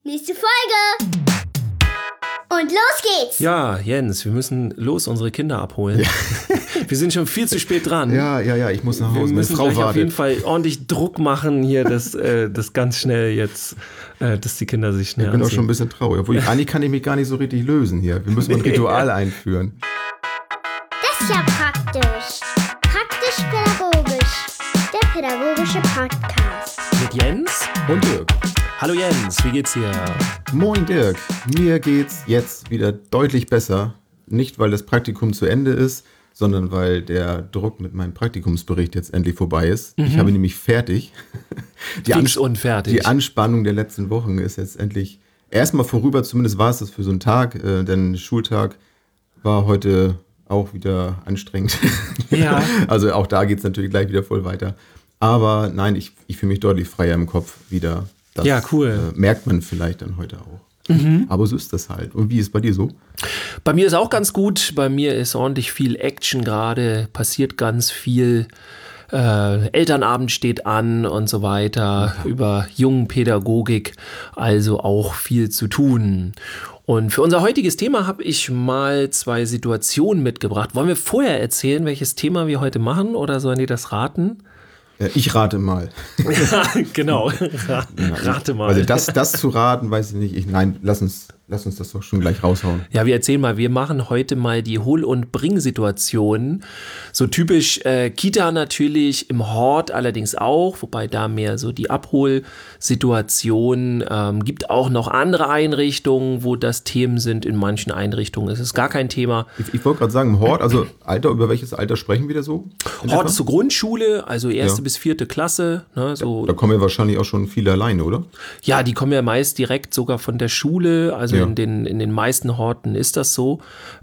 Nächste Folge. Und los geht's. Ja, Jens, wir müssen unsere Kinder abholen. Ja. Wir sind schon viel zu spät dran. Ja, ich muss nach Hause. Wir müssen Meine Frau wartet. auf jeden Fall ordentlich Druck machen hier, dass ganz schnell jetzt, dass die Kinder sich schnell Ich bin auch schon ein bisschen traurig. Obwohl, eigentlich kann ich mich gar nicht so richtig lösen hier. Wir müssen mal ein Ritual einführen. Das ist ja praktisch. Praktisch-pädagogisch. Der pädagogische Podcast. Mit Jens Und Dirk. Hallo Jens, wie geht's dir? Moin Dirk. Mir geht's jetzt wieder deutlich besser. Nicht, weil das Praktikum zu Ende ist, sondern weil der Druck mit meinem Praktikumsbericht jetzt endlich vorbei ist. Ich habe ihn nämlich fertig. Fix und fertig. Die Anspannung der letzten Wochen ist jetzt endlich erstmal vorüber. Zumindest war es das für so einen Tag, denn Schultag war heute auch wieder anstrengend. Ja. Also auch da geht's natürlich gleich wieder voll weiter. Aber nein, ich fühle mich deutlich freier im Kopf wieder. Das, ja, cool. Merkt man vielleicht dann heute auch. Aber so ist das halt. Und wie ist bei dir so? Bei mir ist auch ganz gut. Bei mir ist ordentlich viel Action gerade. Passiert ganz viel. Elternabend steht an und so weiter. Über Jungenpädagogik. Also auch viel zu tun. Und für unser heutiges Thema habe ich mal 2 Situationen mitgebracht. Wollen wir vorher erzählen, welches Thema wir heute machen? Oder sollen die das raten? Ich rate mal. Ja, genau. Rate mal. Also das zu raten, weiß ich nicht. Nein, lass uns das doch schon gleich raushauen. Ja, wir erzählen mal, wir machen heute mal die Hol- und Bring-Situation. So typisch Kita natürlich, im Hort allerdings auch, wobei da mehr so die Abholsituation. Gibt auch noch andere Einrichtungen, wo das Themen sind. In manchen Einrichtungen ist es gar kein Thema. Ich wollte gerade sagen, im Hort, also Alter, über welches Alter sprechen wir da so? Hort ist zur Grundschule, also 1. bis 4. Klasse. Ne, so. Da kommen ja wahrscheinlich auch schon viele alleine, oder? Ja, die kommen ja meist direkt sogar von der Schule, also in den meisten Horten ist das so.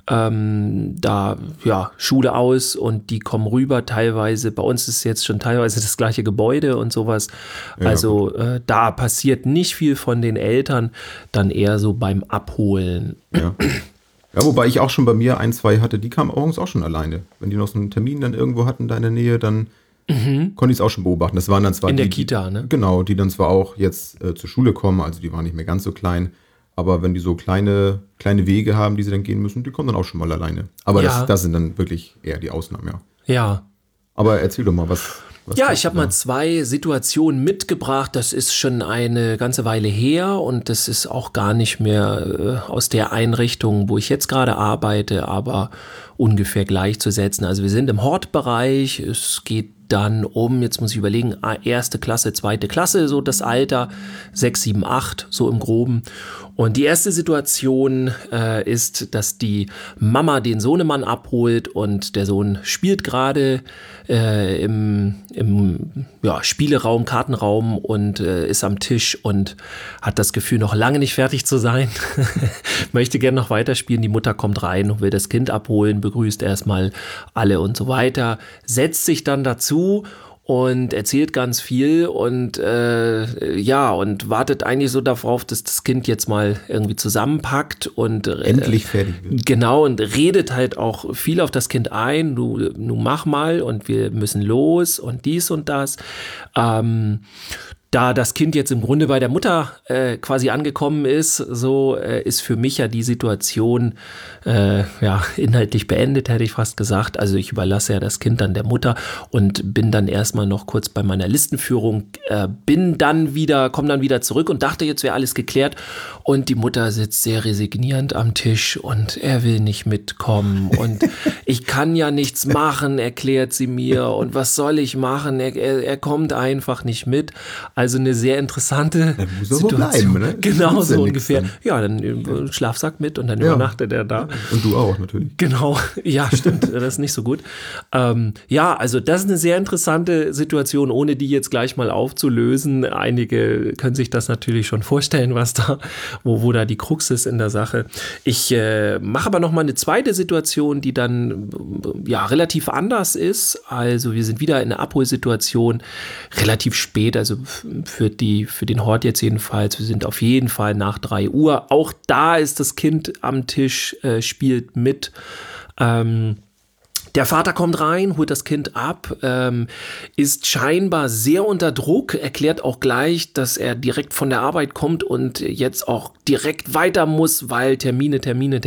Schule aus und die kommen rüber teilweise. Bei uns ist jetzt schon teilweise das gleiche Gebäude und sowas. Ja, also da passiert nicht viel von den Eltern, dann eher so beim Abholen. Ja. Ja, wobei ich auch schon bei mir 1, 2 hatte, die kamen morgens auch schon alleine. Wenn die noch so einen Termin dann irgendwo hatten da in der Nähe, dann konnte ich es auch schon beobachten. Das waren dann zwar in der Kita, ne? Genau, die dann zwar auch jetzt zur Schule kommen, also die waren nicht mehr ganz so klein. Aber wenn die so kleine Wege haben, die sie dann gehen müssen, die kommen dann auch schon mal alleine. Aber das sind dann wirklich eher die Ausnahmen, ja. Ja. Aber erzähl doch mal, was ja, ich habe mal 2 Situationen mitgebracht. Das ist schon eine ganze Weile her und das ist auch gar nicht mehr aus der Einrichtung, wo ich jetzt gerade arbeite, aber ungefähr gleichzusetzen. Also wir sind im Hortbereich. Es geht dann jetzt muss ich überlegen, 1. Klasse, 2. Klasse, so das Alter, 6, 7, 8, so im Groben. Und die erste Situation ist, dass die Mama den Sohnemann abholt und der Sohn spielt gerade im Spieleraum, Kartenraum und ist am Tisch und hat das Gefühl, noch lange nicht fertig zu sein. Möchte gerne noch weiterspielen. Die Mutter kommt rein und will das Kind abholen, begrüßt erstmal alle und so weiter, setzt sich dann dazu und erzählt ganz viel und und wartet eigentlich so darauf, dass das Kind jetzt mal irgendwie zusammenpackt und endlich fertig wird. Genau, und redet halt auch viel auf das Kind ein, du mach mal und wir müssen los und dies und das. Da das Kind jetzt im Grunde bei der Mutter quasi angekommen ist, so ist für mich ja die Situation inhaltlich beendet, hätte ich fast gesagt. Also ich überlasse ja das Kind dann der Mutter und bin dann erstmal noch kurz bei meiner Listenführung, komme dann wieder zurück und dachte, jetzt wäre alles geklärt. Und die Mutter sitzt sehr resignierend am Tisch und er will nicht mitkommen und ich kann ja nichts machen, erklärt sie mir. Und was soll ich machen? Er kommt einfach nicht mit. Also eine sehr interessante Situation. Bleiben, ne? Genau, so ungefähr. Dann. Ja, dann Schlafsack mit und dann übernachtet er da. Und du auch natürlich. Genau, ja, stimmt, das ist nicht so gut. Also das ist eine sehr interessante Situation, ohne die jetzt gleich mal aufzulösen. Einige können sich das natürlich schon vorstellen, was da, wo da die Krux ist in der Sache. Ich mache aber noch mal eine zweite Situation, die dann relativ anders ist. Also wir sind wieder in einer Abholsituation, relativ spät, also für den Hort jetzt jedenfalls. Wir sind auf jeden Fall nach 3 Uhr. Auch da ist das Kind am Tisch, spielt mit. Der Vater kommt rein, holt das Kind ab, ist scheinbar sehr unter Druck, erklärt auch gleich, dass er direkt von der Arbeit kommt und jetzt auch direkt weiter muss, weil Termine,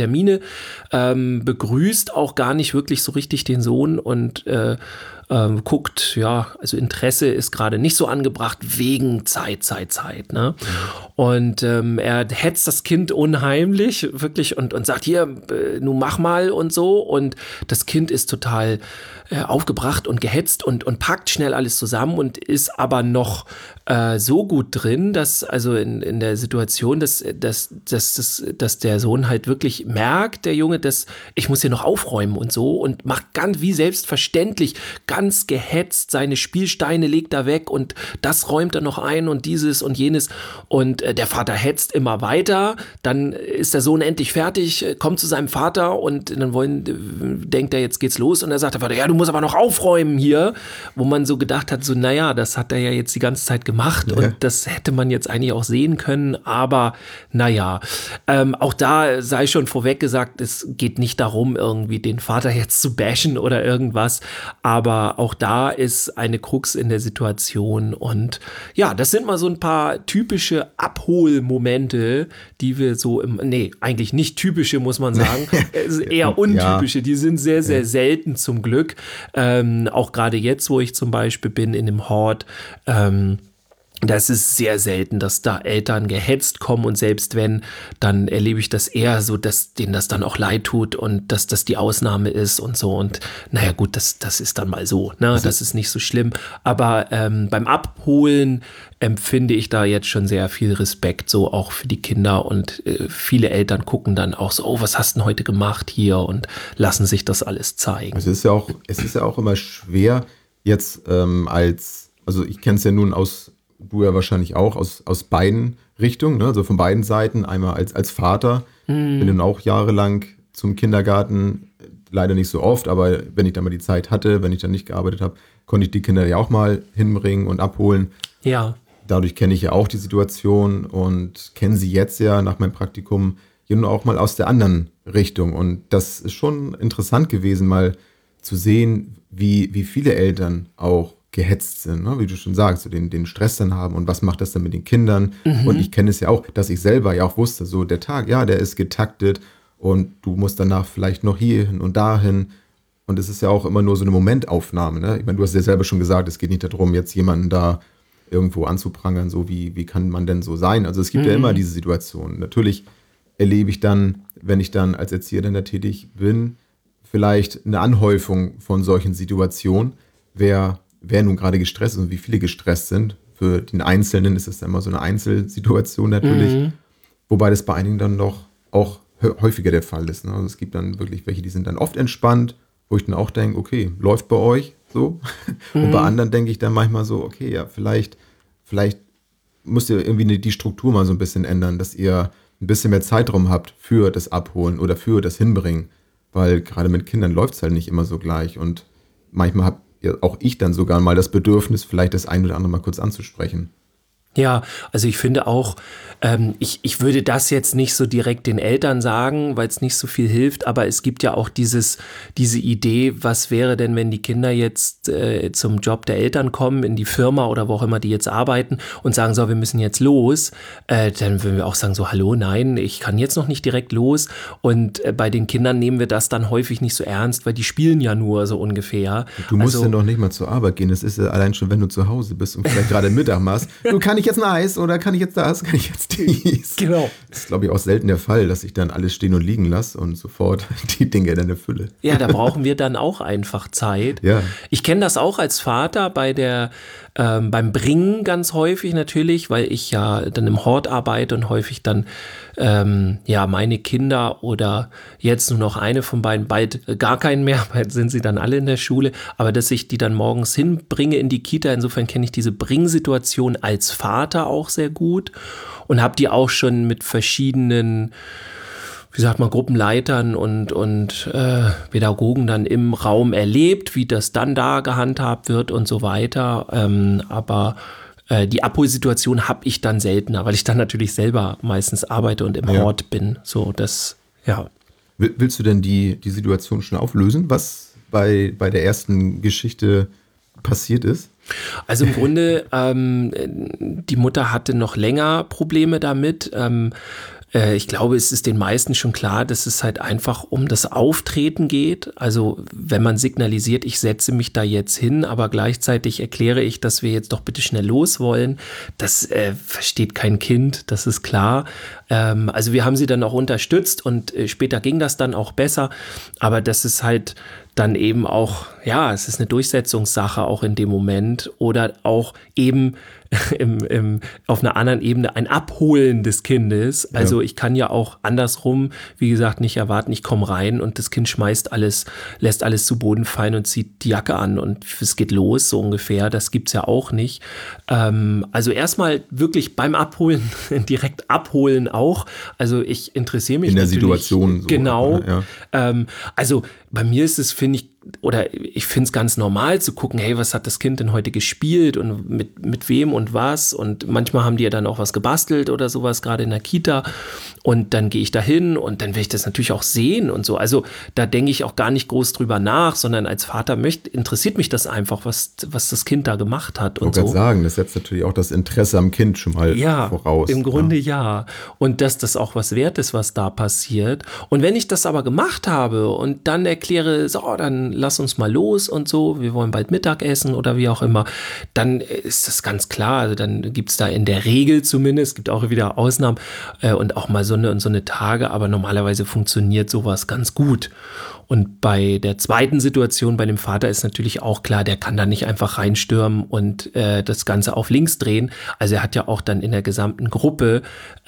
begrüßt auch gar nicht wirklich so richtig den Sohn und guckt, ja, also Interesse ist gerade nicht so angebracht wegen Zeit, ne? Und er hetzt das Kind unheimlich, wirklich, und sagt, hier, nun mach mal und so. Und das Kind ist total aufgebracht und gehetzt und packt schnell alles zusammen und ist aber noch so gut drin, dass also in der Situation, dass der Sohn halt wirklich merkt, der Junge, dass ich muss hier noch aufräumen und so, und macht ganz wie selbstverständlich, ganz gehetzt seine Spielsteine legt er weg und das räumt er noch ein und dieses und jenes, und der Vater hetzt immer weiter. Dann ist der Sohn endlich fertig, kommt zu seinem Vater und dann denkt er, jetzt geht's los, und er sagt der Vater, ja, du musst aber noch aufräumen hier, wo man so gedacht hat, so naja, das hat er ja jetzt die ganze Zeit gemacht, und das hätte man jetzt eigentlich auch sehen können, aber naja, auch da sei schon vorweg gesagt, es geht nicht darum, irgendwie den Vater jetzt zu bashen oder irgendwas, aber auch da ist eine Krux in der Situation, und ja, das sind mal so ein paar typische Abholmomente, die wir so eigentlich nicht typische, muss man sagen, eher untypische, die sind sehr, sehr selten zum Glück, auch gerade jetzt, wo ich zum Beispiel bin in dem Hort, das ist sehr selten, dass da Eltern gehetzt kommen, und selbst wenn, dann erlebe ich das eher so, dass denen das dann auch leid tut und dass das die Ausnahme ist und so, und naja gut, das ist dann mal so, ne? Das ist nicht so schlimm, aber beim Abholen empfinde ich da jetzt schon sehr viel Respekt, so auch für die Kinder, und viele Eltern gucken dann auch so, oh, was hast du denn heute gemacht hier, und lassen sich das alles zeigen. Also es ist ja auch immer schwer jetzt also ich kenne es ja nun du ja wahrscheinlich auch, aus beiden Richtungen, ne? Also von beiden Seiten. Einmal als Vater, bin dann auch jahrelang zum Kindergarten, leider nicht so oft, aber wenn ich dann mal die Zeit hatte, wenn ich dann nicht gearbeitet habe, konnte ich die Kinder ja auch mal hinbringen und abholen. Ja. Dadurch kenne ich ja auch die Situation und kenne sie jetzt ja nach meinem Praktikum ja nur auch mal aus der anderen Richtung. Und das ist schon interessant gewesen, mal zu sehen, wie viele Eltern auch gehetzt sind, ne? Wie du schon sagst, so den Stress dann haben, und was macht das dann mit den Kindern? Und ich kenne es ja auch, dass ich selber ja auch wusste, so der Tag, ja, der ist getaktet und du musst danach vielleicht noch hierhin und dahin, und es ist ja auch immer nur so eine Momentaufnahme, ne? Ich meine, du hast ja selber schon gesagt, es geht nicht darum, jetzt jemanden da irgendwo anzuprangern, so wie kann man denn so sein? Also es gibt ja immer diese Situation. Natürlich erlebe ich dann, wenn ich dann als Erzieher dann da tätig bin, vielleicht eine Anhäufung von solchen Situationen, wer nun gerade gestresst ist und wie viele gestresst sind. Für den Einzelnen ist es dann immer so eine Einzelsituation natürlich, wobei das bei einigen dann doch auch häufiger der Fall ist, ne? Also es gibt dann wirklich welche, die sind dann oft entspannt, wo ich dann auch denke, okay, läuft bei euch so. Und bei anderen denke ich dann manchmal so, okay, ja, vielleicht müsst ihr irgendwie die Struktur mal so ein bisschen ändern, dass ihr ein bisschen mehr Zeitraum habt für das Abholen oder für das Hinbringen, weil gerade mit Kindern läuft es halt nicht immer so gleich, und manchmal habe ja auch ich dann sogar mal das Bedürfnis, vielleicht das ein oder andere mal kurz anzusprechen. Ja, also ich finde auch, ich würde das jetzt nicht so direkt den Eltern sagen, weil es nicht so viel hilft, aber es gibt ja auch diese Idee, was wäre denn, wenn die Kinder jetzt zum Job der Eltern kommen, in die Firma oder wo auch immer die jetzt arbeiten und sagen, so, wir müssen jetzt los, dann würden wir auch sagen, so, hallo, nein, ich kann jetzt noch nicht direkt los, und bei den Kindern nehmen wir das dann häufig nicht so ernst, weil die spielen ja nur so ungefähr. Du musst ja noch nicht mal zur Arbeit gehen, das ist ja allein schon, wenn du zu Hause bist und vielleicht gerade Mittag machst, kann ich jetzt ein Eis oder kann ich jetzt das, kann ich jetzt dies? Genau. Das ist, glaube ich, auch selten der Fall, dass ich dann alles stehen und liegen lasse und sofort die Dinge dann erfülle. Ja, da brauchen wir dann auch einfach Zeit. Ja. Ich kenne das auch als Vater beim Bringen ganz häufig natürlich, weil ich ja dann im Hort arbeite und häufig dann meine Kinder oder jetzt nur noch eine von beiden, bald gar keinen mehr, bald sind sie dann alle in der Schule, aber dass ich die dann morgens hinbringe in die Kita, insofern kenne ich diese Bringsituation als Vater auch sehr gut und habe die auch schon mit verschiedenen, wie sagt man, Gruppenleitern und Pädagogen dann im Raum erlebt, wie das dann da gehandhabt wird und so weiter, aber die Abholsituation habe ich dann seltener, weil ich dann natürlich selber meistens arbeite und im Hort bin. So, das, ja. Willst du denn die Situation schon auflösen, was bei der ersten Geschichte passiert ist? Also im Grunde, die Mutter hatte noch länger Probleme damit. Ich glaube, es ist den meisten schon klar, dass es halt einfach um das Auftreten geht. Also wenn man signalisiert, ich setze mich da jetzt hin, aber gleichzeitig erkläre ich, dass wir jetzt doch bitte schnell los wollen, das versteht kein Kind, das ist klar. Also wir haben sie dann auch unterstützt und später ging das dann auch besser. Aber das ist halt dann eben auch, ja, es ist eine Durchsetzungssache auch in dem Moment oder auch eben auf einer anderen Ebene ein Abholen des Kindes. Also ich kann ja auch andersrum, wie gesagt, nicht erwarten, ich komme rein und das Kind schmeißt alles, lässt alles zu Boden fallen und zieht die Jacke an und es geht los, so ungefähr. Das gibt's ja auch nicht. Also erstmal wirklich beim Abholen, direkt abholen auch. Also ich interessiere mich in der natürlich, Situation. So, genau. Ja. Also bei mir ist es, finde ich finde es ganz normal zu gucken, hey, was hat das Kind denn heute gespielt und mit wem und was, und manchmal haben die ja dann auch was gebastelt oder sowas, gerade in der Kita, und dann gehe ich da hin und dann will ich das natürlich auch sehen und so, also da denke ich auch gar nicht groß drüber nach, sondern als Vater interessiert mich das einfach, was das Kind da gemacht hat und so. Ich wollte sagen, das setzt natürlich auch das Interesse am Kind schon mal voraus. Im Grunde ja, und dass das auch was wert ist, was da passiert, und wenn ich das aber gemacht habe und dann erkläre, so, dann lass uns mal los und so, wir wollen bald Mittag essen oder wie auch immer, dann ist das ganz klar, also dann gibt es da in der Regel zumindest, gibt auch wieder Ausnahmen und auch mal so eine Tage, aber normalerweise funktioniert sowas ganz gut. Und bei der zweiten Situation, bei dem Vater, ist natürlich auch klar, der kann da nicht einfach reinstürmen und das Ganze auf links drehen. Also er hat ja auch dann in der gesamten Gruppe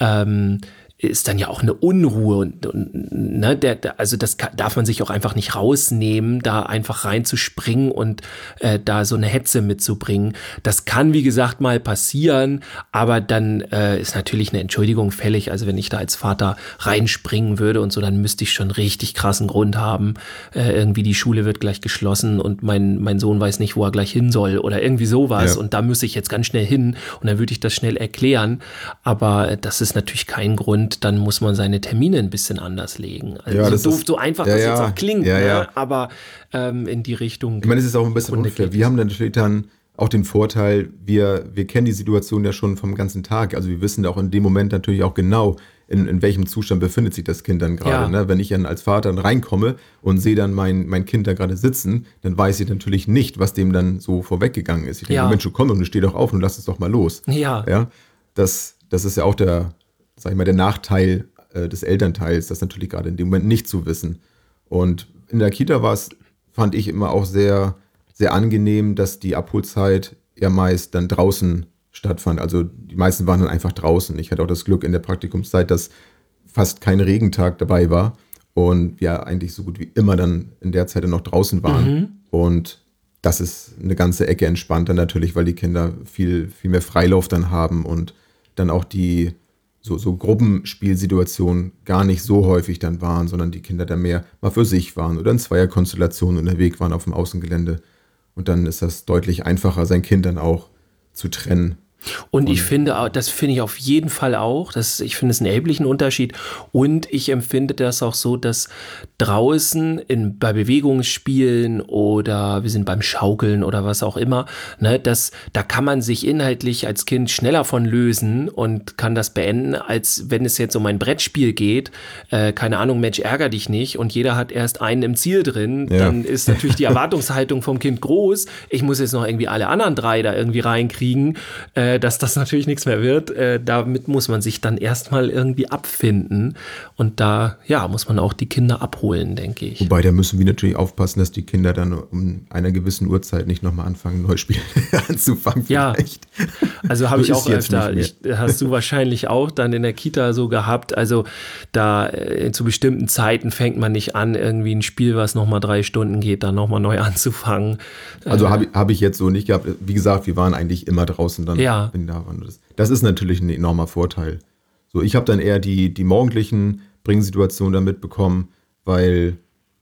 ist dann ja auch eine Unruhe und ne, also das darf man sich auch einfach nicht rausnehmen, da einfach reinzuspringen und da so eine Hetze mitzubringen. Das kann, wie gesagt, mal passieren, aber dann ist natürlich eine Entschuldigung fällig. Also wenn ich da als Vater reinspringen würde und so, dann müsste ich schon richtig krassen Grund haben. Irgendwie die Schule wird gleich geschlossen und mein Sohn weiß nicht, wo er gleich hin soll oder irgendwie sowas. Ja. Und da müsste ich jetzt ganz schnell hin und dann würde ich das schnell erklären. Aber das ist natürlich kein Grund. Dann muss man seine Termine ein bisschen anders legen. Also ja, so doof, so einfach das jetzt auch klingt, ne? Aber in die Richtung. Ich meine, es ist auch ein bisschen unfair. Wir haben natürlich dann auch den Vorteil, wir kennen die Situation ja schon vom ganzen Tag. Also wir wissen auch in dem Moment natürlich auch genau, in welchem Zustand befindet sich das Kind dann gerade. Ja. Ne? Wenn ich dann als Vater dann reinkomme und sehe dann mein Kind da gerade sitzen, dann weiß ich natürlich nicht, was dem dann so vorweggegangen ist. Ich denke, Mensch, komm und steh doch auf und lass es doch mal los. Ja? Das ist ja auch der Nachteil des Elternteils, das natürlich gerade in dem Moment nicht zu wissen. Und in der Kita fand ich immer auch sehr, sehr angenehm, dass die Abholzeit ja meist dann draußen stattfand. Also die meisten waren dann einfach draußen. Ich hatte auch das Glück in der Praktikumszeit, dass fast kein Regentag dabei war und wir eigentlich so gut wie immer dann in der Zeit dann noch draußen waren. Mhm. Und das ist eine ganze Ecke entspannter natürlich, weil die Kinder viel, viel mehr Freilauf dann haben und dann auch die so Gruppenspielsituationen gar nicht so häufig dann waren, sondern die Kinder dann mehr mal für sich waren oder in Zweierkonstellationen unterwegs waren auf dem Außengelände. Und dann ist das deutlich einfacher, sein Kind dann auch zu trennen. Und ich finde, das finde ich auf jeden Fall auch, ich finde es einen erheblichen Unterschied, und ich empfinde das auch so, dass draußen bei Bewegungsspielen oder wir sind beim Schaukeln oder was auch immer, ne, da kann man sich inhaltlich als Kind schneller von lösen und kann das beenden, als wenn es jetzt um ein Brettspiel geht, keine Ahnung, Mensch, ärger dich nicht, und jeder hat erst einen im Ziel drin, dann ist natürlich die Erwartungshaltung vom Kind groß, ich muss jetzt noch irgendwie alle anderen 3 da irgendwie reinkriegen, dass das natürlich nichts mehr wird. Damit muss man sich dann erstmal irgendwie abfinden. Und da, muss man auch die Kinder abholen, denke ich. Wobei, da müssen wir natürlich aufpassen, dass die Kinder dann um einer gewissen Uhrzeit nicht nochmal anfangen, ein neues Spiel anzufangen. Vielleicht. Ja, also habe ich auch öfter. Hast du wahrscheinlich auch dann in der Kita so gehabt. Also da zu bestimmten Zeiten fängt man nicht an, irgendwie ein Spiel, was nochmal 3 Stunden geht, dann nochmal neu anzufangen. Also habe ich jetzt so nicht gehabt. Wie gesagt, wir waren eigentlich immer draußen dann. Ja. Wenn da waren. Das ist natürlich ein enormer Vorteil. So, ich habe dann eher die morgendlichen Bringsituationen dann mitbekommen, weil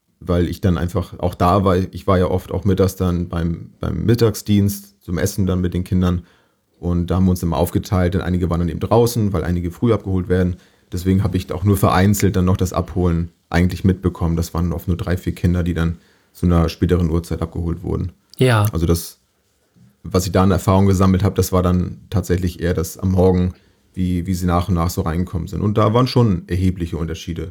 ich dann einfach auch da war. Ich war ja oft auch mittags dann beim Mittagsdienst zum Essen dann mit den Kindern, und da haben wir uns immer aufgeteilt, denn einige waren dann eben draußen, weil einige früh abgeholt werden. Deswegen habe ich auch nur vereinzelt dann noch das Abholen eigentlich mitbekommen. Das waren oft nur 3, 4 Kinder, die dann zu einer späteren Uhrzeit abgeholt wurden. Ja. Also das, was ich da an Erfahrung gesammelt habe, das war dann tatsächlich eher das am Morgen, wie sie nach und nach so reingekommen sind. Und da waren schon erhebliche Unterschiede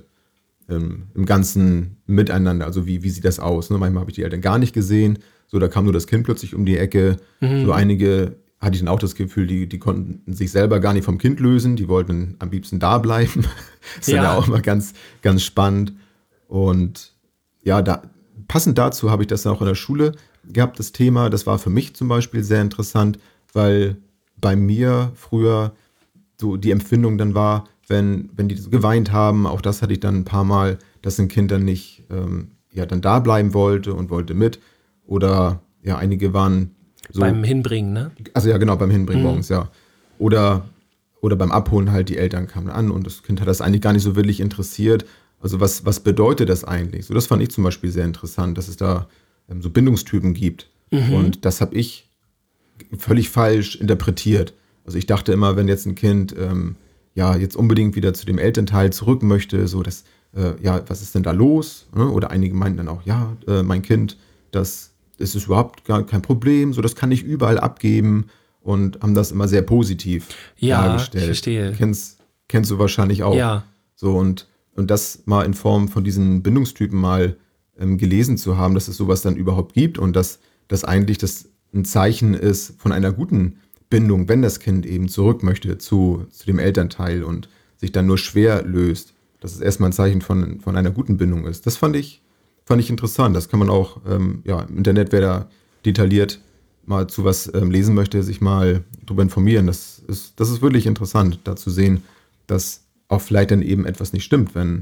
im ganzen Miteinander. Also wie sieht das aus? Ne? Manchmal habe ich die Eltern gar nicht gesehen. So, da kam nur das Kind plötzlich um die Ecke. So einige hatte ich dann auch das Gefühl, die konnten sich selber gar nicht vom Kind lösen. Die wollten am liebsten da bleiben. Das ist dann ja auch immer ganz, ganz spannend. Und ja, passend dazu habe ich das dann auch in der Schule gehabt, das Thema. Das war für mich zum Beispiel sehr interessant, weil bei mir früher so die Empfindung dann war, wenn die so geweint haben, auch das hatte ich dann ein paar Mal, dass ein Kind dann nicht dann da bleiben wollte und wollte mit. Oder ja, einige waren so. Beim Hinbringen, ne? Also ja, genau, beim Hinbringen morgens, ja. Oder beim Abholen halt, die Eltern kamen an und das Kind hat das eigentlich gar nicht so wirklich interessiert. Also was bedeutet das eigentlich? So, das fand ich zum Beispiel sehr interessant, dass es da so Bindungstypen gibt. Und das habe ich völlig falsch interpretiert. Also ich dachte immer, wenn jetzt ein Kind jetzt unbedingt wieder zu dem Elternteil zurück möchte, so dass, was ist denn da los? Oder einige meinten dann auch, mein Kind, das ist überhaupt gar kein Problem, so das kann ich überall abgeben und haben das immer sehr positiv dargestellt. Ja, ich verstehe. Kennst du wahrscheinlich auch. Ja. So und das mal in Form von diesen Bindungstypen mal gelesen zu haben, dass es sowas dann überhaupt gibt und dass das eigentlich das ein Zeichen ist von einer guten Bindung, wenn das Kind eben zurück möchte zu dem Elternteil und sich dann nur schwer löst, dass es erstmal ein Zeichen von einer guten Bindung ist. Das fand ich interessant. Das kann man auch, im Internet, wer da detailliert mal zu was lesen möchte, sich mal drüber informieren. Das ist wirklich interessant, da zu sehen, dass auch vielleicht dann eben etwas nicht stimmt, wenn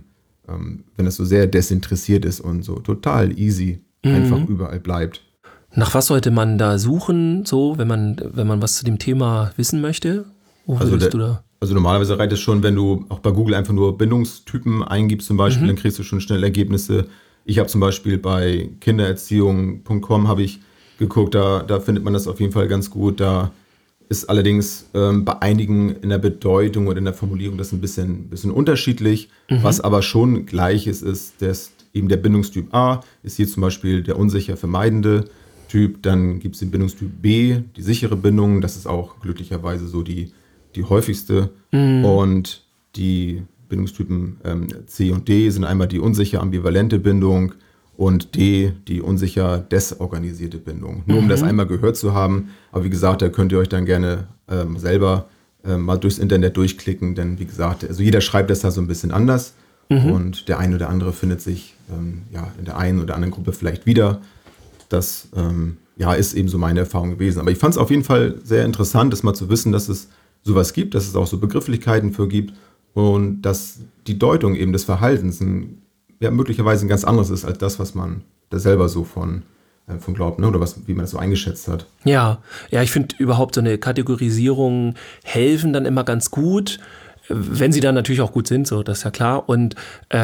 es so sehr desinteressiert ist und so total easy einfach überall bleibt. Nach was sollte man da suchen, so, wenn man was zu dem Thema wissen möchte? Wo würdest du da? Also normalerweise reicht es schon, wenn du auch bei Google einfach nur Bindungstypen eingibst zum Beispiel, dann kriegst du schon schnell Ergebnisse. Ich habe zum Beispiel bei kindererziehung.com habe ich geguckt, da findet man das auf jeden Fall ganz gut. Da ist allerdings bei einigen in der Bedeutung oder in der Formulierung das ein bisschen unterschiedlich. Was aber schon gleich ist, dass eben der Bindungstyp A ist hier zum Beispiel der unsicher vermeidende Typ. Dann gibt es den Bindungstyp B, die sichere Bindung. Das ist auch glücklicherweise so die häufigste. Und die Bindungstypen C und D sind einmal die unsicher ambivalente Bindung und D, die unsicher desorganisierte Bindung. Nur um das einmal gehört zu haben. Aber wie gesagt, da könnt ihr euch dann gerne selber mal durchs Internet durchklicken. Denn wie gesagt, also jeder schreibt das da so ein bisschen anders. Und der eine oder andere findet sich in der einen oder anderen Gruppe vielleicht wieder. Das ist eben so meine Erfahrung gewesen. Aber ich fand es auf jeden Fall sehr interessant, das mal zu wissen, dass es sowas gibt, dass es auch so Begrifflichkeiten für gibt und dass die Deutung eben des Verhaltens möglicherweise ein ganz anderes ist als das, was man da selber so von glaubt, ne? Oder wie man das so eingeschätzt hat. Ja, ich finde überhaupt so eine Kategorisierung helfen dann immer ganz gut, wenn sie dann natürlich auch gut sind, so, das ist ja klar. Und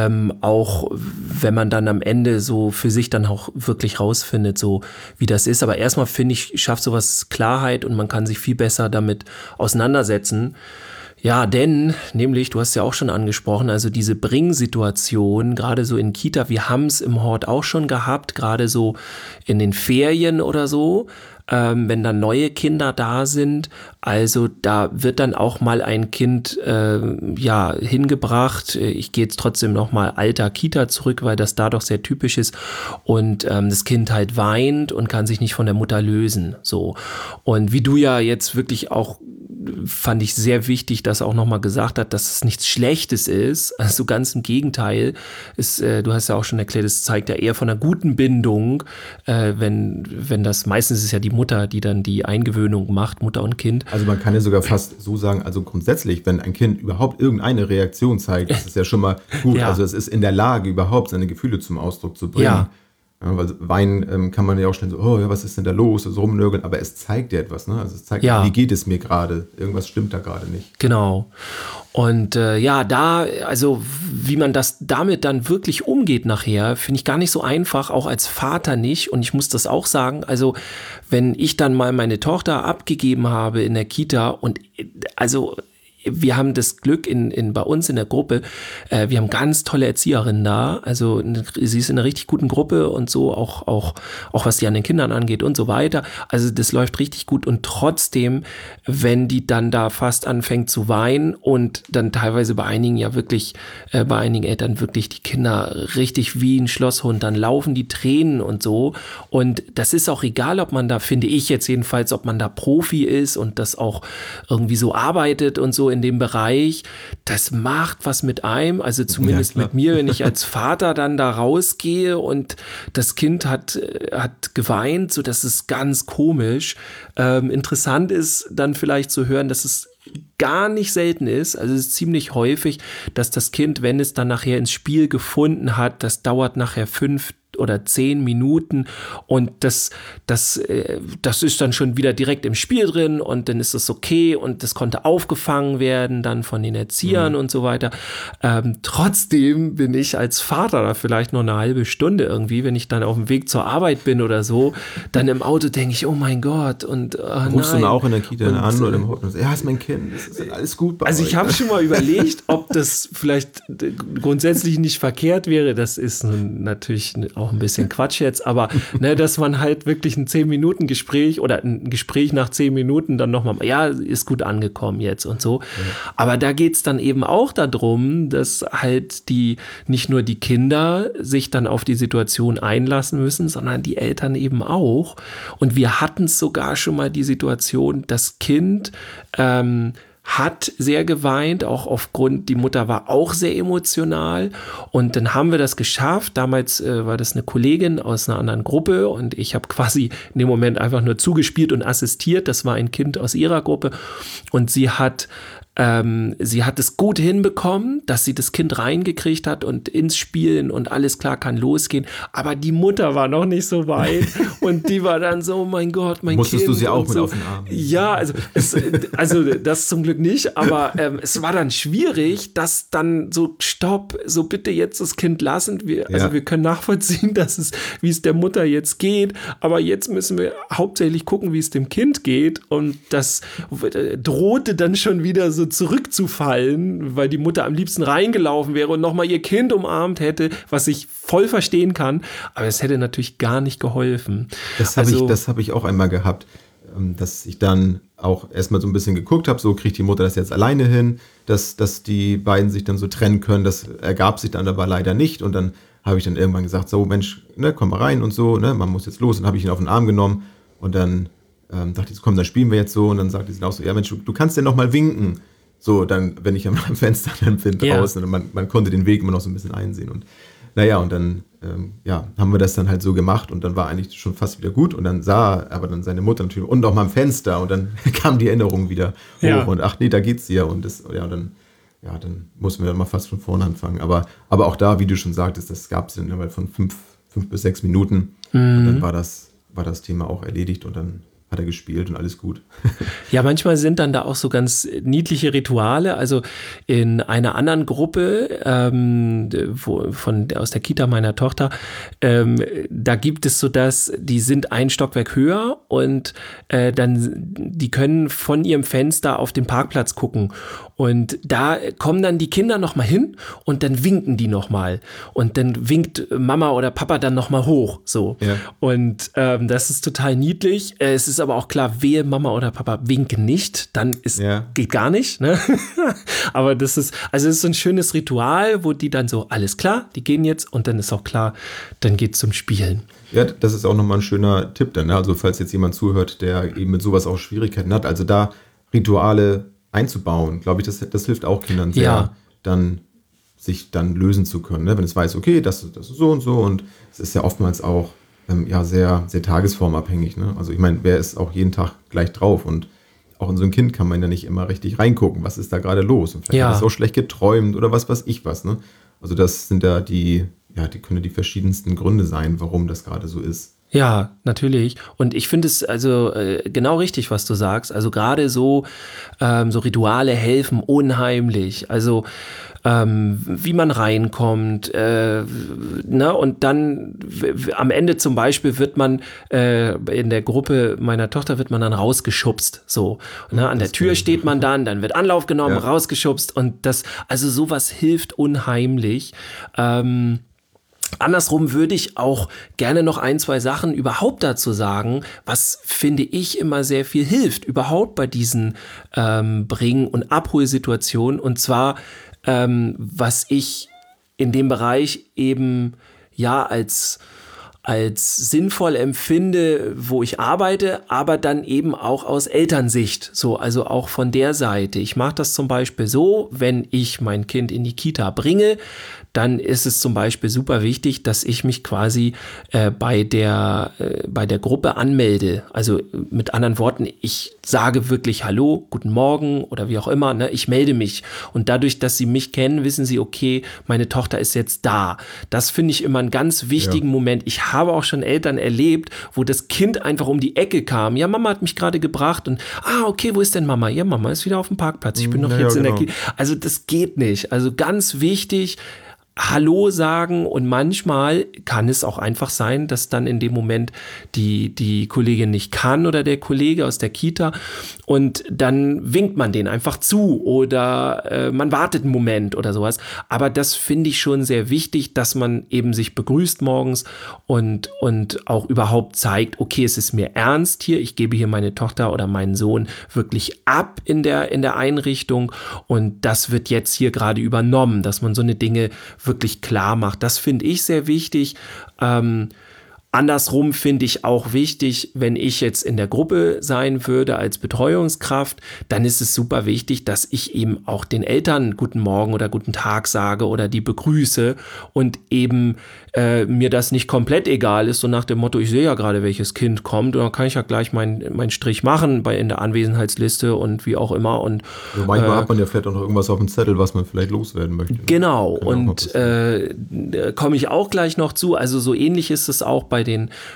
auch wenn man dann am Ende so für sich dann auch wirklich rausfindet, so wie das ist. Aber erstmal finde ich, schafft sowas Klarheit und man kann sich viel besser damit auseinandersetzen. Ja, denn, nämlich, du hast ja auch schon angesprochen, also diese Bring-Situation, gerade so in Kita, wir haben es im Hort auch schon gehabt, gerade so in den Ferien oder so, wenn dann neue Kinder da sind, also da wird dann auch mal ein Kind hingebracht. Ich gehe jetzt trotzdem nochmal alter Kita zurück, weil das da doch sehr typisch ist und das Kind halt weint und kann sich nicht von der Mutter lösen. So. Und wie du ja jetzt wirklich auch, fand ich sehr wichtig, dass er auch nochmal gesagt hat, dass es nichts Schlechtes ist. Also ganz im Gegenteil. Du hast ja auch schon erklärt, es zeigt ja eher von einer guten Bindung, wenn das, meistens ist ja die Mutter, die dann die Eingewöhnung macht, Mutter und Kind. Also man kann ja sogar fast so sagen, also grundsätzlich, wenn ein Kind überhaupt irgendeine Reaktion zeigt, das ist ja schon mal gut. Ja. Also es ist in der Lage, überhaupt seine Gefühle zum Ausdruck zu bringen. Ja. Ja, weil weinen kann man ja auch schnell so, was ist denn da los, so rumnörgeln, aber es zeigt ja etwas, ne? Also es zeigt, wie geht es mir gerade, irgendwas stimmt da gerade nicht. Genau. Und also wie man das damit dann wirklich umgeht nachher, finde ich gar nicht so einfach, auch als Vater nicht. Und ich muss das auch sagen, also wenn ich dann mal meine Tochter abgegeben habe in der Kita und also wir haben das Glück bei uns in der Gruppe, wir haben ganz tolle Erzieherinnen da, also sie ist in einer richtig guten Gruppe und so, auch was die an den Kindern angeht und so weiter. Also das läuft richtig gut und trotzdem, wenn die dann da fast anfängt zu weinen und dann teilweise bei einigen Eltern wirklich die Kinder richtig wie ein Schlosshund, dann laufen die Tränen und so. Und das ist auch egal, ob man da, finde ich jetzt jedenfalls, ob man da Profi ist und das auch irgendwie so arbeitet und so in dem Bereich. Das macht was mit einem, also zumindest mit mir, wenn ich als Vater dann da rausgehe und das Kind hat geweint, so das ist ganz komisch. Interessant ist dann vielleicht zu hören, dass es gar nicht selten ist, also es ist ziemlich häufig, dass das Kind, wenn es dann nachher ins Spiel gefunden hat, das dauert nachher 5 oder 10 Minuten und das ist dann schon wieder direkt im Spiel drin und dann ist es okay und das konnte aufgefangen werden dann von den Erziehern und so weiter. Trotzdem bin ich als Vater da vielleicht noch eine halbe Stunde irgendwie, wenn ich dann auf dem Weg zur Arbeit bin oder so, dann im Auto denke ich, oh mein Gott und rufst du auch in der Kita an oder im Hotel? Ja, ist mein Kind, ist alles gut bei Also euch. ich habe schon mal überlegt, ob das vielleicht grundsätzlich nicht verkehrt wäre, das ist natürlich auch ein bisschen Quatsch jetzt, aber dass man halt wirklich ein 10-Minuten-Gespräch oder ein Gespräch nach 10 Minuten dann nochmal, ja, ist gut angekommen jetzt und so. Ja. Aber da geht's dann eben auch darum, dass halt nicht nur die Kinder sich dann auf die Situation einlassen müssen, sondern die Eltern eben auch. Und wir hatten sogar schon mal die Situation, das Kind hat sehr geweint, auch aufgrund, die Mutter war auch sehr emotional und dann haben wir das geschafft. Damals war das eine Kollegin aus einer anderen Gruppe und ich habe quasi in dem Moment einfach nur zugespielt und assistiert. Das war ein Kind aus ihrer Gruppe und sie hat es gut hinbekommen, dass sie das Kind reingekriegt hat und ins Spielen und alles klar kann losgehen. Aber die Mutter war noch nicht so weit und die war dann so, oh mein Gott, mein Musstest Kind. Musstest du sie auch mit so. auf den Arm? Ja, also das zum Glück nicht, aber es war dann schwierig, dass dann so, stopp, so bitte jetzt das Kind lassen. Wir können nachvollziehen, wie es der Mutter jetzt geht, aber jetzt müssen wir hauptsächlich gucken, wie es dem Kind geht und das drohte dann schon wieder so zurückzufallen, weil die Mutter am liebsten reingelaufen wäre und nochmal ihr Kind umarmt hätte, was ich voll verstehen kann, aber es hätte natürlich gar nicht geholfen. Das habe ich auch einmal gehabt, dass ich dann auch erstmal so ein bisschen geguckt habe, so kriegt die Mutter das jetzt alleine hin, dass die beiden sich dann so trennen können, das ergab sich dann aber leider nicht und dann habe ich dann irgendwann gesagt, so Mensch, komm mal rein und so, man muss jetzt los und habe ich ihn auf den Arm genommen und dann dachte ich, komm, dann spielen wir jetzt so und dann sagte sie auch so, ja Mensch, du kannst ja noch mal winken. So, dann, wenn ich am Fenster dann bin draußen und man konnte den Weg immer noch so ein bisschen einsehen. Und und dann haben wir das dann halt so gemacht und dann war eigentlich schon fast wieder gut und dann sah aber dann seine Mutter natürlich und auch mal am Fenster und dann kam die Erinnerung wieder hoch und ach nee, da geht's ja und dann mussten wir dann mal fast von vorne anfangen. Aber auch da, wie du schon sagtest, das gab es dann innerhalb von 5 bis 6 Minuten und dann war das Thema auch erledigt und dann hat er gespielt und alles gut. Ja, manchmal sind dann da auch so ganz niedliche Rituale. Also in einer anderen Gruppe aus der Kita meiner Tochter, da gibt es so die sind ein Stockwerk höher und die können von ihrem Fenster auf den Parkplatz gucken. Und da kommen dann die Kinder nochmal hin und dann winken die nochmal. Und dann winkt Mama oder Papa dann nochmal hoch. So. Ja. Und das ist total niedlich. Es ist aber auch klar, wehe Mama oder Papa winken nicht, dann geht gar nicht. Ne? Aber es ist so ein schönes Ritual, wo die dann so, alles klar, die gehen jetzt und dann ist auch klar, dann geht's zum Spielen. Ja, das ist auch nochmal ein schöner Tipp dann. Ne? Also falls jetzt jemand zuhört, der eben mit sowas auch Schwierigkeiten hat, also da Rituale einzubauen, glaube ich, das hilft auch Kindern sehr, dann sich dann lösen zu können. Ne? Wenn es weiß, okay, das ist so und so und es ist ja oftmals auch sehr, sehr tagesformabhängig. Ne? Also ich meine, wer ist auch jeden Tag gleich drauf und auch in so ein Kind kann man ja nicht immer richtig reingucken, was ist da gerade los und vielleicht hat es auch schlecht geträumt oder was weiß ich was. Ne? Also das sind ja die können ja die verschiedensten Gründe sein, warum das gerade so ist. Ja, natürlich. Und ich finde es also genau richtig, was du sagst. Also gerade so Rituale helfen unheimlich. Also wie man reinkommt, ne? Und dann am Ende zum Beispiel wird man in der Gruppe meiner Tochter wird man dann rausgeschubst. So, ne? An der Tür steht man dann wird Anlauf genommen, rausgeschubst und das, also sowas hilft unheimlich. Andersrum würde ich auch gerne noch 1, 2 Sachen überhaupt dazu sagen, was finde ich immer sehr viel hilft, überhaupt bei diesen Bring- und Abholsituationen. Und zwar, was ich in dem Bereich eben ja als sinnvoll empfinde, wo ich arbeite, aber dann eben auch aus Elternsicht, so, also auch von der Seite. Ich mache das zum Beispiel so, wenn ich mein Kind in die Kita bringe, dann ist es zum Beispiel super wichtig, dass ich mich quasi bei der Gruppe anmelde. Also mit anderen Worten, ich sage wirklich Hallo, guten Morgen oder wie auch immer, ne? Ich melde mich. Und dadurch, dass sie mich kennen, wissen sie, okay, meine Tochter ist jetzt da. Das finde ich immer einen ganz wichtigen Moment. Ich habe auch schon Eltern erlebt, wo das Kind einfach um die Ecke kam. Ja, Mama hat mich gerade gebracht und okay, wo ist denn Mama? Ja, Mama ist wieder auf dem Parkplatz. Ich bin noch jetzt in der Kita. Also das geht nicht. Also ganz wichtig, Hallo sagen, und manchmal kann es auch einfach sein, dass dann in dem Moment die Kollegin nicht kann oder der Kollege aus der Kita und dann winkt man den einfach zu oder man wartet einen Moment oder sowas. Aber das finde ich schon sehr wichtig, dass man eben sich begrüßt morgens und auch überhaupt zeigt, okay, es ist mir ernst hier, ich gebe hier meine Tochter oder meinen Sohn wirklich ab in der Einrichtung und das wird jetzt hier gerade übernommen, dass man so eine Dinge wirklich klar macht. Das finde ich sehr wichtig. Andersrum finde ich auch wichtig, wenn ich jetzt in der Gruppe sein würde als Betreuungskraft, dann ist es super wichtig, dass ich eben auch den Eltern guten Morgen oder guten Tag sage oder die begrüße und eben mir das nicht komplett egal ist, so nach dem Motto, ich sehe ja gerade, welches Kind kommt und dann kann ich ja gleich meinen Strich machen in der Anwesenheitsliste und wie auch immer. Und also manchmal hat man ja vielleicht auch noch irgendwas auf dem Zettel, was man vielleicht loswerden möchte. Genau, und komme ich auch gleich noch zu, also so ähnlich ist es auch bei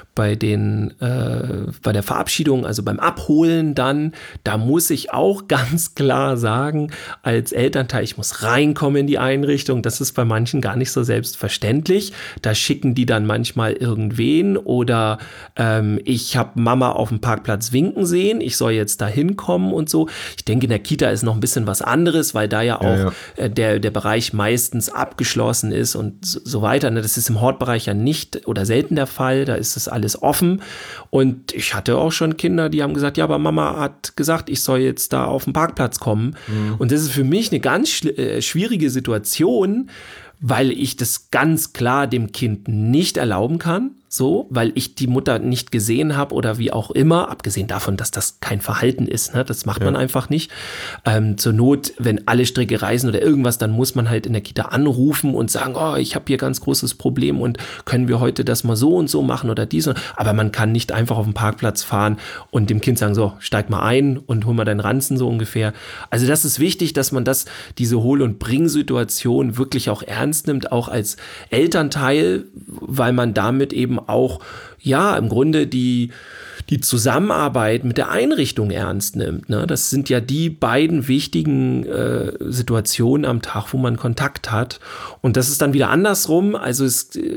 der Verabschiedung, also beim Abholen dann, da muss ich auch ganz klar sagen, als Elternteil, ich muss reinkommen in die Einrichtung, das ist bei manchen gar nicht so selbstverständlich, da schicken die dann manchmal irgendwen oder ich habe Mama auf dem Parkplatz winken sehen, ich soll jetzt da hinkommen und so. Ich denke, in der Kita ist noch ein bisschen was anderes, weil da ja auch der Bereich meistens abgeschlossen ist und so weiter. Das ist im Hortbereich ja nicht oder selten der Fall, da ist das alles offen und ich hatte auch schon Kinder, die haben gesagt, ja, aber Mama hat gesagt, ich soll jetzt da auf den Parkplatz kommen und das ist für mich eine ganz schwierige Situation, weil ich das ganz klar dem Kind nicht erlauben kann, so, weil ich die Mutter nicht gesehen habe oder wie auch immer, abgesehen davon, dass das kein Verhalten ist, ne? Das macht man einfach nicht. Zur Not, wenn alle Stricke reißen oder irgendwas, dann muss man halt in der Kita anrufen und sagen, oh, ich habe hier ganz großes Problem und können wir heute das mal so und so machen oder dies. Aber man kann nicht einfach auf den Parkplatz fahren und dem Kind sagen, so, steig mal ein und hol mal deinen Ranzen so ungefähr. Also das ist wichtig, dass man diese Hol- und Bring-Situation wirklich auch ernst nimmt, auch als Elternteil, weil man damit eben auch, ja, im Grunde die Zusammenarbeit mit der Einrichtung ernst nimmt. Ne? Das sind ja die beiden wichtigen Situationen am Tag, wo man Kontakt hat. Und das ist dann wieder andersrum. Also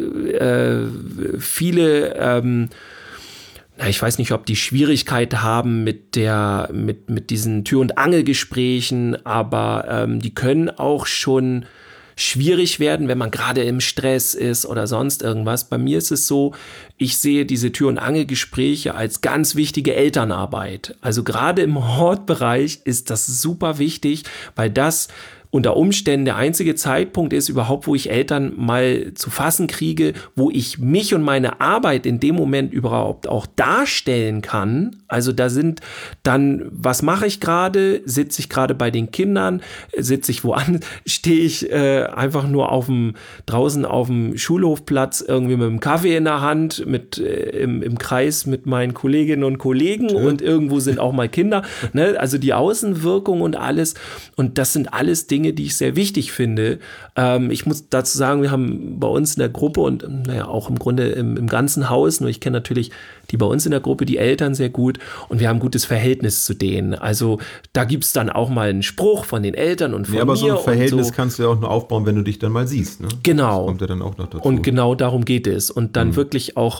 viele ich weiß nicht, ob die Schwierigkeit haben mit diesen Tür- und Angelgesprächen, aber die können auch schon schwierig werden, wenn man gerade im Stress ist oder sonst irgendwas. Bei mir ist es so, ich sehe diese Tür- und Angelgespräche als ganz wichtige Elternarbeit. Also gerade im Hortbereich ist das super wichtig, weil das unter Umständen der einzige Zeitpunkt ist überhaupt, wo ich Eltern mal zu fassen kriege, wo ich mich und meine Arbeit in dem Moment überhaupt auch darstellen kann. Also da sind dann, was mache ich gerade? Sitze ich gerade bei den Kindern? Sitze ich woanders? Stehe ich einfach nur draußen auf dem Schulhofplatz irgendwie mit einem Kaffee in der Hand, im Kreis mit meinen Kolleginnen und Kollegen und irgendwo sind auch mal Kinder. Ne? Also die Außenwirkung und alles. Und das sind alles Dinge, Dinge, die ich sehr wichtig finde. Ich muss dazu sagen, wir haben bei uns in der Gruppe und auch im Grunde im ganzen Haus, nur ich kenne natürlich die bei uns in der Gruppe, die Eltern sehr gut und wir haben ein gutes Verhältnis zu denen. Also da gibt es dann auch mal einen Spruch von den Eltern und von mir. Aber so ein Verhältnis kannst du ja auch nur aufbauen, wenn du dich dann mal siehst. Ne? Genau. Das kommt ja dann auch noch dazu. Und genau darum geht es. Und dann wirklich auch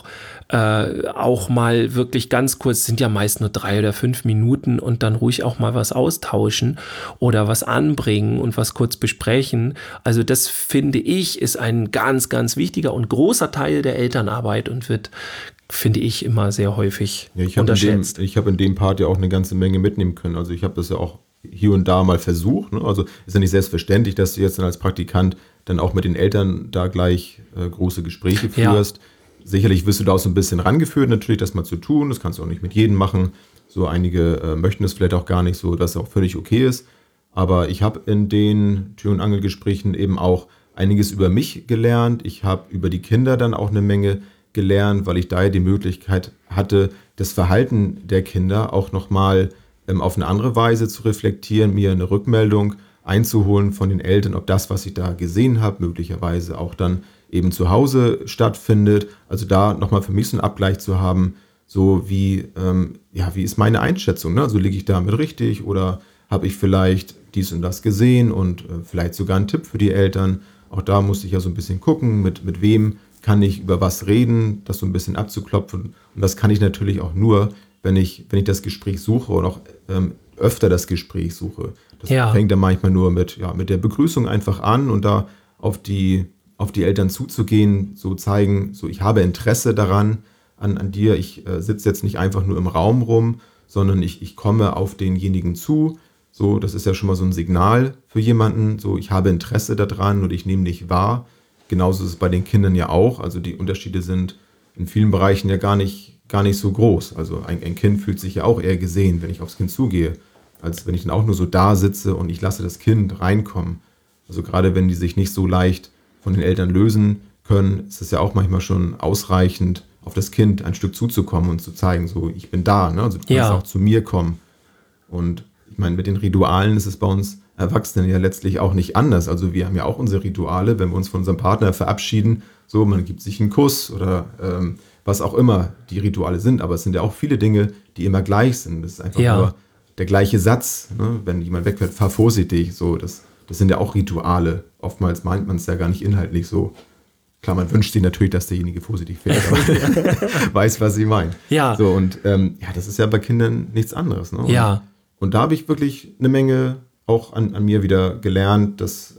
mal wirklich ganz kurz, sind ja meist nur 3 oder 5 Minuten und dann ruhig auch mal was austauschen oder was anbringen und was kurz besprechen. Also das finde ich ist ein ganz, ganz wichtiger und großer Teil der Elternarbeit und wird, finde ich, immer sehr häufig unterschätzt. Ich habe in dem Part ja auch eine ganze Menge mitnehmen können. Also ich habe das ja auch hier und da mal versucht. Ne? Also ist ja nicht selbstverständlich, dass du jetzt dann als Praktikant dann auch mit den Eltern da gleich große Gespräche führst. Ja. Sicherlich wirst du da auch so ein bisschen rangeführt, natürlich das mal zu tun. Das kannst du auch nicht mit jedem machen. So einige möchten es vielleicht auch gar nicht so, dass es auch völlig okay ist. Aber ich habe in den Tür- und Angelgesprächen eben auch einiges über mich gelernt. Ich habe über die Kinder dann auch eine Menge gelernt, weil ich da ja die Möglichkeit hatte, das Verhalten der Kinder auch nochmal auf eine andere Weise zu reflektieren, mir eine Rückmeldung einzuholen von den Eltern, ob das, was ich da gesehen habe, möglicherweise auch dann eben zu Hause stattfindet. Also da nochmal für mich so einen Abgleich zu haben, so wie ist meine Einschätzung? Ne? Also liege ich damit richtig oder habe ich vielleicht dies und das gesehen und vielleicht sogar einen Tipp für die Eltern. Auch da musste ich ja so ein bisschen gucken, mit wem kann ich über was reden, das so ein bisschen abzuklopfen. Und das kann ich natürlich auch nur, wenn ich das Gespräch suche und auch öfter das Gespräch suche. Das fängt dann manchmal nur mit der Begrüßung einfach an und da auf die Eltern zuzugehen, so zeigen, so ich habe Interesse daran, an dir. Ich sitze jetzt nicht einfach nur im Raum rum, sondern ich komme auf denjenigen zu. So, das ist ja schon mal so ein Signal für jemanden. So, ich habe Interesse daran und ich nehme dich wahr. Genauso ist es bei den Kindern ja auch. Also die Unterschiede sind in vielen Bereichen ja gar nicht so groß. Also ein Kind fühlt sich ja auch eher gesehen, wenn ich aufs Kind zugehe, als wenn ich dann auch nur so da sitze und ich lasse das Kind reinkommen. Also gerade wenn die sich nicht so leicht von den Eltern lösen können, ist es ja auch manchmal schon ausreichend, auf das Kind ein Stück zuzukommen und zu zeigen, so ich bin da. Ne? Also du kannst auch zu mir kommen. Und ich meine, mit den Ritualen ist es bei uns Erwachsenen ja letztlich auch nicht anders. Also wir haben ja auch unsere Rituale, wenn wir uns von unserem Partner verabschieden, so man gibt sich einen Kuss oder was auch immer die Rituale sind. Aber es sind ja auch viele Dinge, die immer gleich sind. Das ist einfach nur der gleiche Satz. Ne? Wenn jemand wegfährt, fahr vorsichtig. So, das sind ja auch Rituale. Oftmals meint man es ja gar nicht inhaltlich so. Klar, man wünscht sich natürlich, dass derjenige vorsichtig fährt, aber weiß, was sie meint. Ja. So, und das ist ja bei Kindern nichts anderes. Ne? Und da habe ich wirklich eine Menge auch an mir wieder gelernt, dass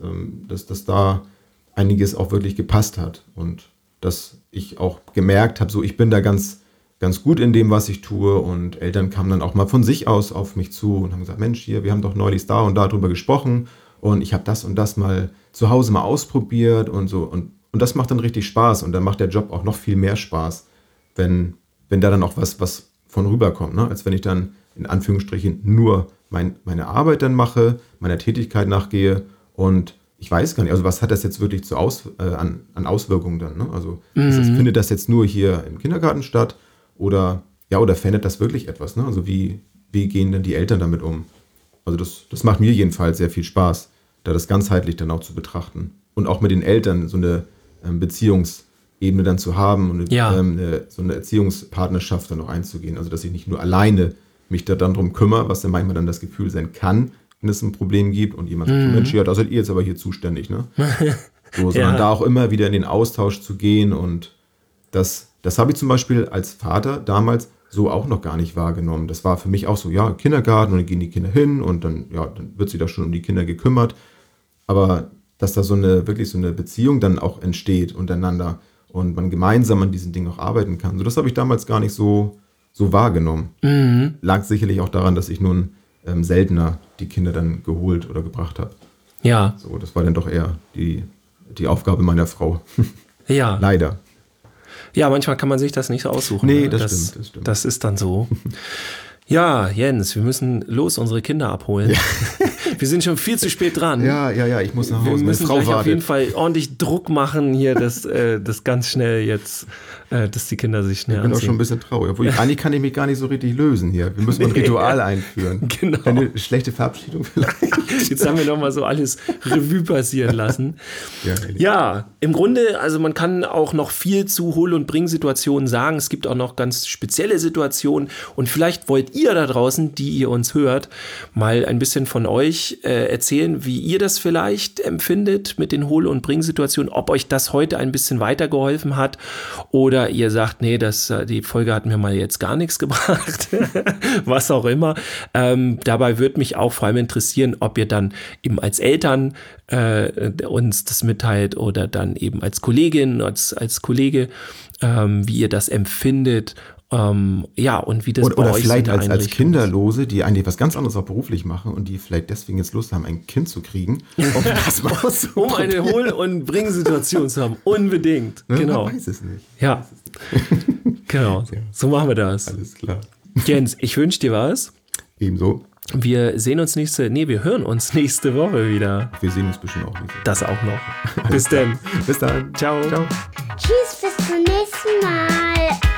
da einiges auch wirklich gepasst hat. Und dass ich auch gemerkt habe, so ich bin da ganz, ganz gut in dem, was ich tue. Und Eltern kamen dann auch mal von sich aus auf mich zu und haben gesagt, Mensch, hier, wir haben doch neulich da und da drüber gesprochen. Und ich habe das und das mal zu Hause mal ausprobiert und so. Und das macht dann richtig Spaß. Und dann macht der Job auch noch viel mehr Spaß, wenn da dann auch was von rüberkommt. Ne? Als wenn ich dann in Anführungsstrichen nur meine Arbeit dann mache, meiner Tätigkeit nachgehe. Und ich weiß gar nicht, also was hat das jetzt wirklich an Auswirkungen dann? Ne? Also findet das jetzt nur hier im Kindergarten statt? Oder verändert das wirklich etwas? Ne? Also wie gehen denn die Eltern damit um? Also das macht mir jedenfalls sehr viel Spaß, da das ganzheitlich dann auch zu betrachten. Und auch mit den Eltern so eine Beziehungsebene dann zu haben und so eine Erziehungspartnerschaft dann noch einzugehen. Also dass ich nicht nur alleine mich da dann drum kümmere, was dann manchmal dann das Gefühl sein kann, wenn es ein Problem gibt und jemand sagt, Mensch, ja, da seid ihr jetzt aber hier zuständig. Ne? So, sondern da auch immer wieder in den Austausch zu gehen. Und das habe ich zum Beispiel als Vater damals so auch noch gar nicht wahrgenommen. Das war für mich auch so, ja, Kindergarten und dann gehen die Kinder hin und dann wird sich da schon um die Kinder gekümmert. Aber dass da wirklich so eine Beziehung dann auch entsteht untereinander und man gemeinsam an diesen Dingen auch arbeiten kann. So, das habe ich damals gar nicht so wahrgenommen. Lag sicherlich auch daran, dass ich nun seltener die Kinder dann geholt oder gebracht habe. Ja. So, das war dann doch eher die Aufgabe meiner Frau. Ja. Leider. Ja, manchmal kann man sich das nicht so aussuchen. Nee, das stimmt. Das ist dann so. Ja, Jens, wir müssen unsere Kinder abholen. Ja. Wir sind schon viel zu spät dran. Ja, ich muss nach Hause. Wir müssen Meine Frau gleich wartet. auf jeden Fall ordentlich Druck machen hier, dass ganz schnell jetzt, dass die Kinder sich schnell Ich bin auch schon ein anziehen. bisschen traurig. Obwohl, eigentlich kann ich mich gar nicht so richtig lösen hier. Wir müssen mal ein Ritual einführen. Genau. Eine schlechte Verabschiedung vielleicht. Jetzt haben wir nochmal so alles Revue passieren lassen. Ja, im Grunde, also man kann auch noch viel zu Hol- und Bring-Situationen sagen. Es gibt auch noch ganz spezielle Situationen. Und vielleicht wollt ihr da draußen, die ihr uns hört, mal ein bisschen von euch erzählen, wie ihr das vielleicht empfindet mit den Hol- und Bring-Situationen, ob euch das heute ein bisschen weitergeholfen hat oder ihr sagt, nee, die Folge hat mir mal jetzt gar nichts gebracht, was auch immer. Dabei würde mich auch vor allem interessieren, ob ihr dann eben als Eltern uns das mitteilt oder dann eben als Kollegin, als Kollege, wie ihr das empfindet. Und wie das bei Oder euch vielleicht so in der als Einrichtung Kinderlose, die eigentlich was ganz anderes auch beruflich machen und die vielleicht deswegen jetzt Lust haben, ein Kind zu kriegen. Um das mal um eine Hol- und Bring-Situation zu haben. Unbedingt. Genau. Man weiß es nicht. Ja. Genau. So machen wir das. Alles klar. Jens, ich wünsche dir was. Ebenso. Wir hören uns nächste Woche wieder. Wir sehen uns bestimmt auch nicht. Das auch noch. Bis dann. Bis dann. Ciao. Ciao. Tschüss, bis zum nächsten Mal.